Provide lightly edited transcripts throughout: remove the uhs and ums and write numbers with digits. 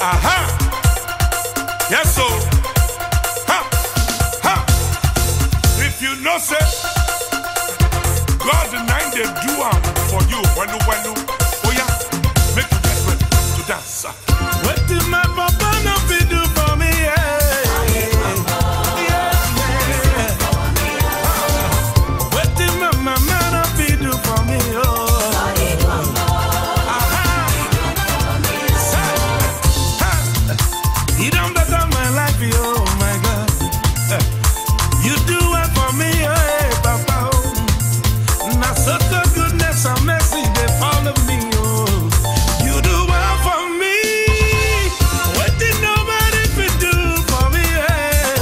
Aha! Yes, so. Ha! Ha! If you know, say, God the nine they do for you. When you, oh yeah, make you get ready to dance. What did my papa not be do for me? What did my mama not be do for me? You don't better my life, oh my God. You do it for me, hey, Papa. Now such a goodness and mercy, they follow me, oh. You do well for me. What did nobody could do for me, hey?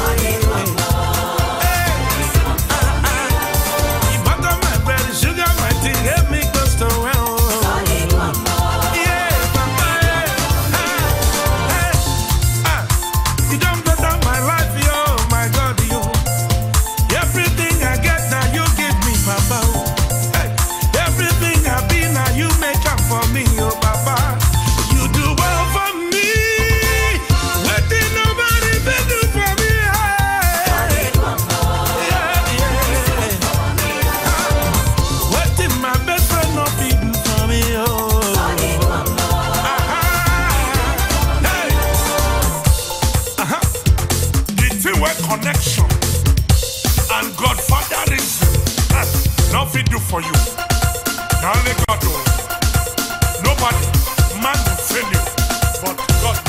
You butter my bread, sugar my tea, help me close to well. Yeah, Papa, you don't better my life, yo, my God, yo. Everything I get now, you give me, Papa. Hey, everything I be now, you make up for me, oh, Papa. You do well for me. What did nobody been do for me? Hey. Yeah. What did my best friend not be do for me, oh? Hey! The thing where connection and Godfather is nothing do for you. Now only God do. Nobody, man will fail you, but God